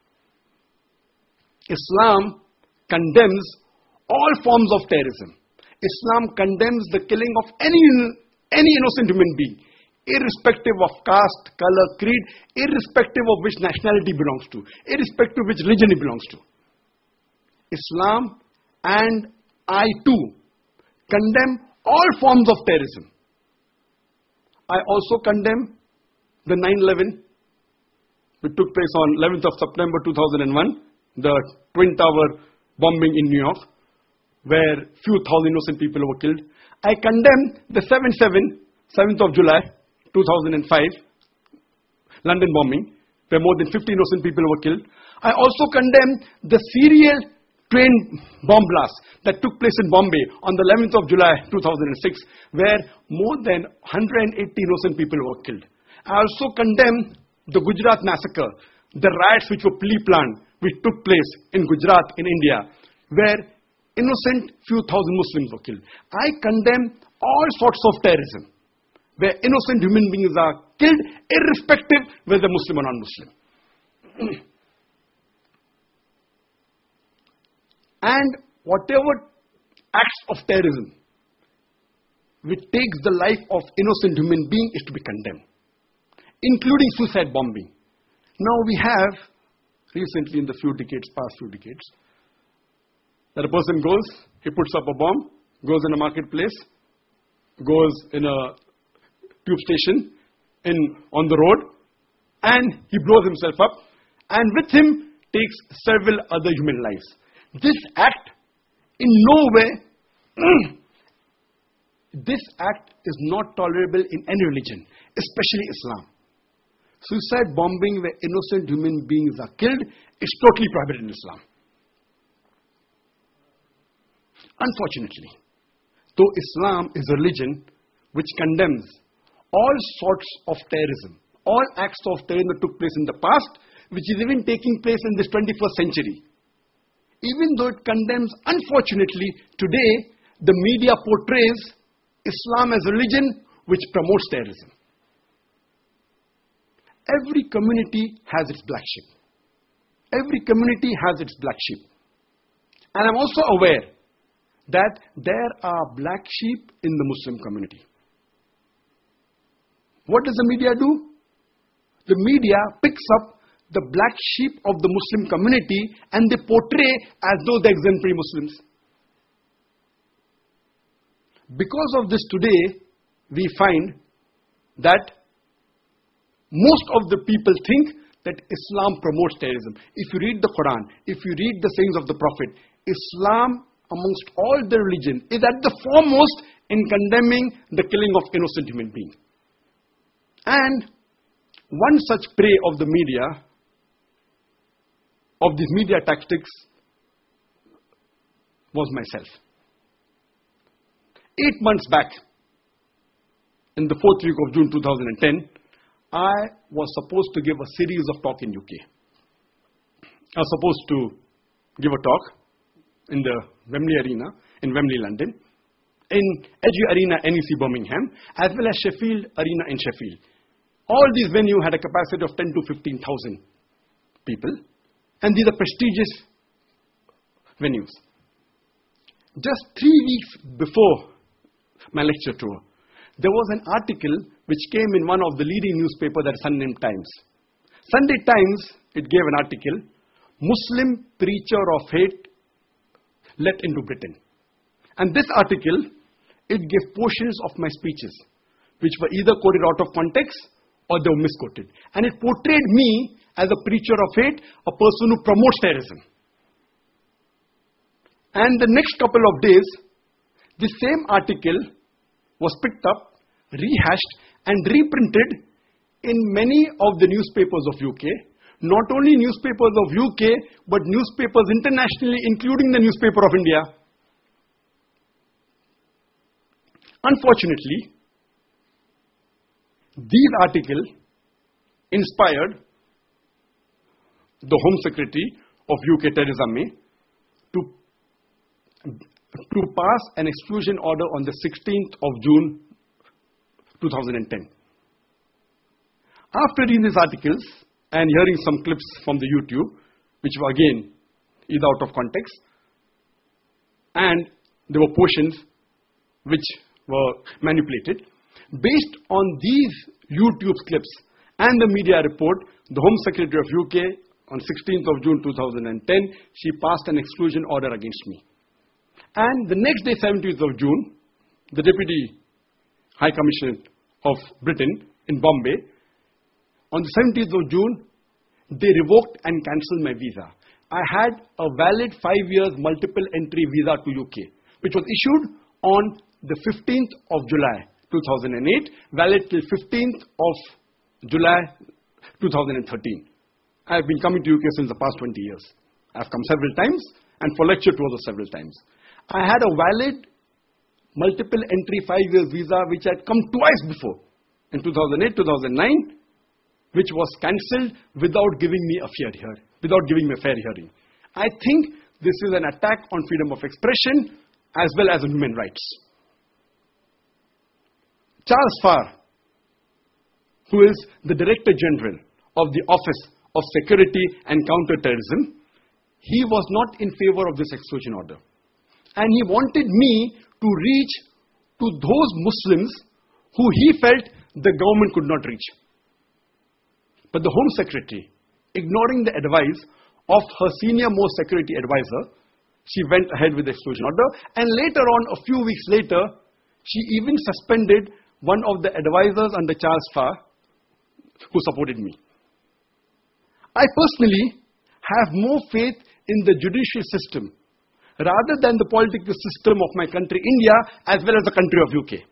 Islam condemns all forms of terrorism. Islam condemns the killing of any innocent human being, irrespective of caste, color, creed, irrespective of which nationality belongs to, irrespective of which religion he belongs to. Islam and I too condemn all forms of terrorism. I also condemn the 9/11, which took place on 11th of September 2001, the Twin Tower bombing in New York, where few thousand innocent people were killed. I condemn the 7th of July 2005, London bombing, where more than 50 innocent people were killed. I also condemn the serial train bomb blast that took place in Bombay on the 11th of July 2006, where more than 180 innocent people were killed. I also condemn the Gujarat massacre, the riots which were pre-planned, which took place in Gujarat in India, where innocent few thousand Muslims were killed. I condemn all sorts of terrorism, where innocent human beings are killed irrespective whether Muslim or non-Muslim. And whatever acts of terrorism which takes the life of innocent human being is to be condemned, including suicide bombing. Now we have, recently in the past few decades, that a person goes, he puts up a bomb, goes in a marketplace, goes in a tube station, on the road, and he blows himself up, and with him takes several other human lives. This act, in no way, this act is not tolerable in any religion, especially Islam. Suicide bombing where innocent human beings are killed is totally prohibited in Islam. Unfortunately, though Islam is a religion which condemns all sorts of terrorism, all acts of terrorism that took place in the past, which is even taking place in this 21st century. Even though it condemns, unfortunately, today, the media portrays Islam as a religion which promotes terrorism. Every community has its black sheep. Every community has its black sheep. And I'm also aware that there are black sheep in the Muslim community. What does the media do? The media picks up the black sheep of the Muslim community and they portray as though they're exemplary Muslims. Because of this today, we find that most of the people think that Islam promotes terrorism. If you read the Quran, if you read the sayings of the Prophet, Islam amongst all the religions is at the foremost in condemning the killing of innocent human beings. And one such prey of the media, of these media tactics, was myself. 8 months back, in the 4th week of June 2010, I was supposed to give a series of talks in UK. I was supposed to give a talk in the Wembley Arena, in Wembley, London, in Edge Arena, NEC Birmingham, as well as Sheffield Arena in Sheffield. All these venues had a capacity of 10 to 15,000 people, and these are prestigious venues. Just 3 weeks before my lecture tour, there was an article which came in one of the leading newspapers, that Sunday Times. Sunday Times, it gave an article, Muslim preacher of hate let into Britain. And this article, it gave portions of my speeches, which were either quoted out of context or they were misquoted. And it portrayed me as a preacher of hate, a person who promotes terrorism. And the next couple of days, the same article was picked up, rehashed and reprinted in many of the newspapers of UK. Not only newspapers of UK, but newspapers internationally, including the newspaper of India. Unfortunately, these articles inspired the Home Secretary of UK, Theresa May, to pass an exclusion order on the 16th of June 2010. After reading these articles and hearing some clips from the YouTube, which were again either out of context, and there were portions which were manipulated, based on these YouTube clips and the media report, the Home Secretary of UK on 16th of June 2010, she passed an exclusion order against me. And the next day, 17th of June, the Deputy High Commissioner of Britain in Bombay, on the 17th of June, they revoked and cancelled my visa. I had a valid 5 years multiple entry visa to UK, which was issued on the 15th of July 2008, valid till 15th of July 2013. I have been coming to UK since the past 20 years. I have come several times and for lecture tours several times. I had a valid multiple entry 5 years visa which had come twice before, in 2008, 2009, which was cancelled without giving me a fair hearing. I think this is an attack on freedom of expression as well as on human rights. Charles Farr, who is the Director General of the Office of Security and Counter-Terrorism, he was not in favor of this exclusion order. And he wanted me to reach to those Muslims who he felt the government could not reach. But the Home Secretary, ignoring the advice of her senior-most security advisor, she went ahead with the exclusion order. And later on, a few weeks later, she even suspended one of the advisors under Charles Farr who supported me. I personally have more faith in the judicial system rather than the political system of my country, India, as well as the country of UK.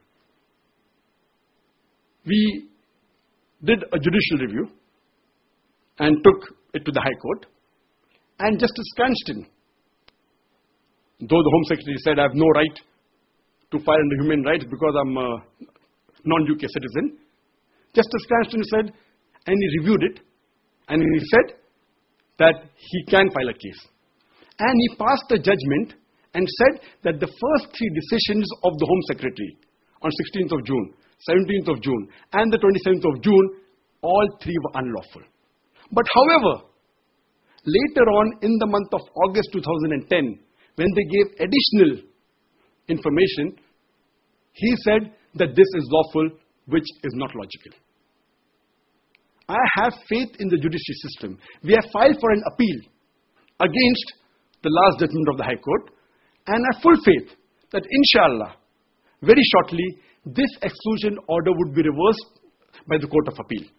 We did a judicial review and took it to the High Court. And Justice Cranston, though the Home Secretary said I have no right to file under human rights because I'm a non-UK citizen, Justice Cranston said, and he reviewed it, and he said that he can file a case. And he passed a judgment and said that the first three decisions of the Home Secretary on 16th of June, 17th of June, and the 27th of June, all three were unlawful. But however, later on in the month of August 2010, when they gave additional information, he said that this is lawful, which is not logical. I have faith in the judicial system. We have filed for an appeal against the last judgment of the High Court, and I have full faith that inshallah, very shortly, this exclusion order would be reversed by the Court of Appeal.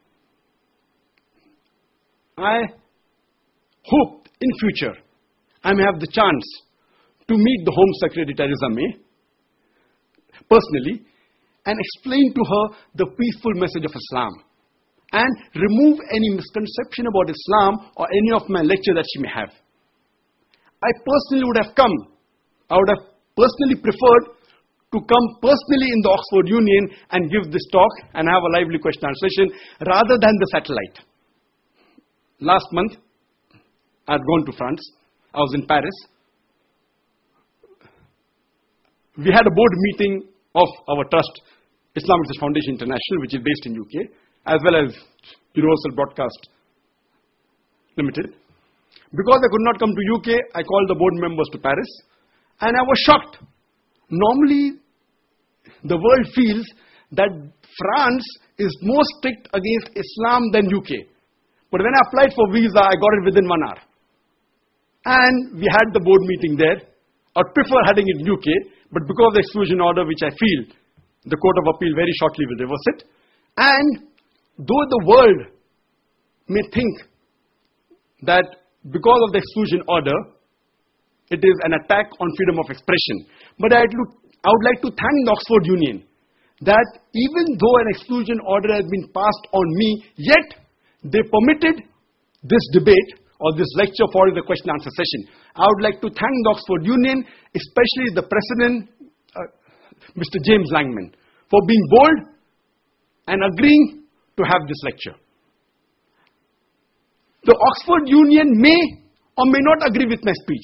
I hope in future I may have the chance to meet the Home Secretary Theresa May personally and explain to her the peaceful message of Islam and remove any misconception about Islam or any of my lecture that she may have. I personally would have come. I would have personally preferred to come personally in the Oxford Union and give this talk and have a lively question and answer session rather than the satellite. Last month, I had gone to France. I was in Paris. We had a board meeting of our trust, Islamic Research Foundation International, which is based in UK, as well as Universal Broadcast Limited. Because I could not come to UK, I called the board members to Paris, and I was shocked. Normally, the world feels that France is more strict against Islam than UK. But when I applied for visa, I got it within 1 hour. And we had the board meeting there. I'd prefer having it in UK, but because of the exclusion order, which I feel the Court of Appeal very shortly will reverse it. And though the world may think that because of the exclusion order, it is an attack on freedom of expression. But I would like to thank the Oxford Union that even though an exclusion order has been passed on me, yet they permitted this debate or this lecture for the question and answer session. I would like to thank the Oxford Union, especially the president, Mr. James Langman, for being bold and agreeing to have this lecture. The Oxford Union may or may not agree with my speech.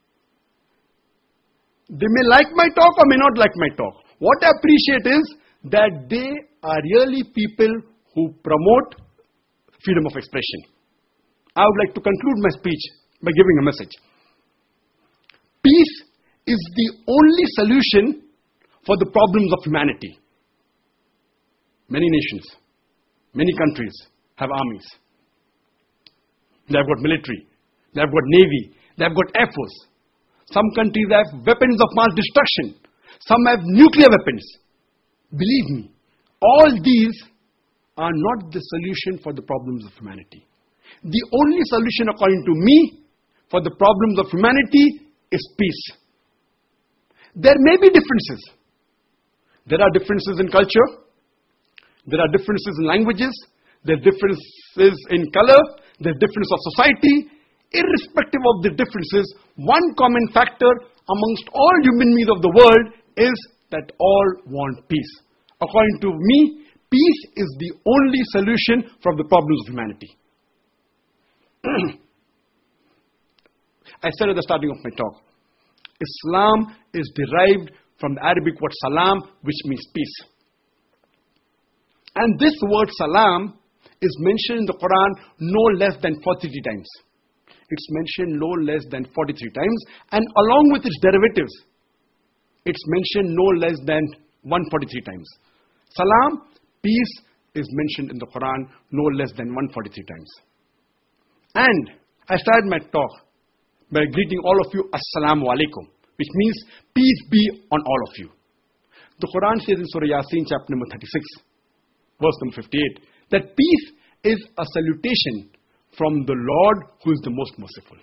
They may like my talk or may not like my talk. What I appreciate is that they are really people who promote freedom of expression. I would like to conclude my speech by giving a message. Peace is the only solution for the problems of humanity. Many nations, many countries have armies. They have got military. They have got navy. They have got air force. Some countries have weapons of mass destruction. Some have nuclear weapons. Believe me, all these are not the solution for the problems of humanity. The only solution, according to me, for the problems of humanity is peace. There may be differences. There are differences in culture. There are differences in languages. There are differences in color. There are differences of society. Irrespective of the differences, one common factor amongst all human beings of the world is that all want peace. According to me, peace is the only solution for the problems of humanity. I said at the starting of my talk, Islam is derived from the Arabic word salam, which means peace. And this word salam is mentioned in the Quran no less than 43 times. It's mentioned no less than 43 times, and along with its derivatives, it's mentioned no less than 143 times. Salam, peace, is mentioned in the Quran no less than 143 times. And I started my talk by greeting all of you Assalamu alaikum, which means peace be on all of you. The Quran says in Surah Yasin chapter number 36, verse number 58, that peace is a salutation from the Lord who is the most merciful.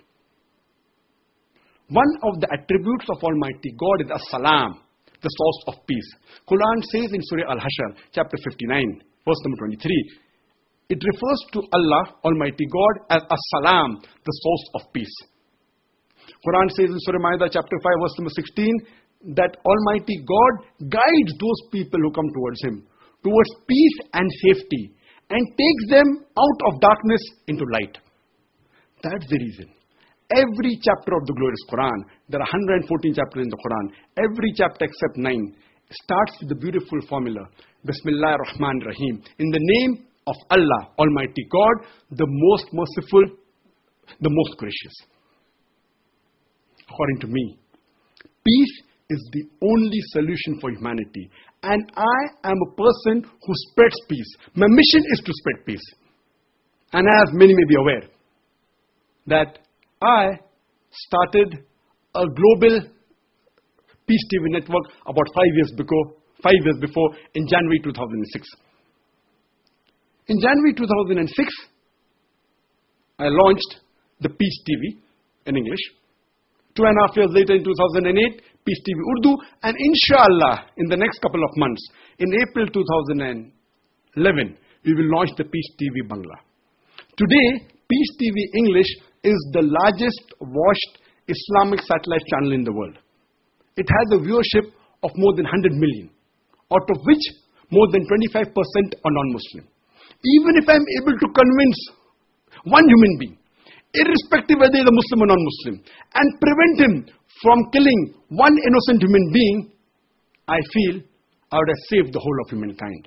One of the attributes of Almighty God is As-Salam, the source of peace. Quran says in Surah Al-Hashr, chapter 59, verse number 23, it refers to Allah, Almighty God, as As-Salam, the source of peace. Quran says in Surah Ma'idah, chapter 5, verse number 16, that Almighty God guides those people who come towards Him, towards peace and safety, and takes them out of darkness into light. That's the reason. Every chapter of the glorious Quran, there are 114 chapters in the Quran, every chapter except 9, starts with the beautiful formula, Bismillah ar-Rahman ar-Rahim, in the name of Allah, Almighty God, the most merciful, the most gracious. According to me, peace is the only solution for humanity. And I am a person who spreads peace. My mission is to spread peace. And as many may be aware, that I started a global Peace TV network about 5 years before in January 2006. In January 2006, I launched the Peace TV in English. 2.5 years later in 2008, Peace TV Urdu, and inshallah, in the next couple of months, in April 2011, we will launch the Peace TV Bangla. Today, Peace TV English is the largest watched Islamic satellite channel in the world. It has a viewership of more than 100 million, out of which more than 25% are non-Muslim. Even if I am able to convince one human being, irrespective whether he is a Muslim or non-Muslim, and prevent him from killing one innocent human being, I feel I would have saved the whole of humankind.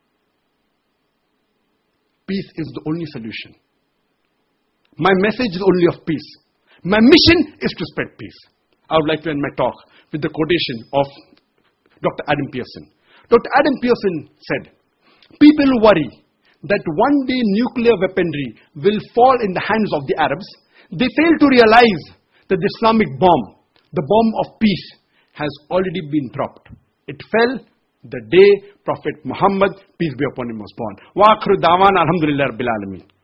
Peace is the only solution. My message is only of peace. My mission is to spread peace. I would like to end my talk with the quotation of Dr. Adam Pearson. Dr. Adam Pearson said, "People worry that one day nuclear weaponry will fall in the hands of the Arabs. They fail to realize that the Islamic bomb, the bomb of peace, has already been dropped. It fell the day Prophet Muhammad, peace be upon him, was born." Wa akhiru da'wana alhamdulillahi rabbil alameen.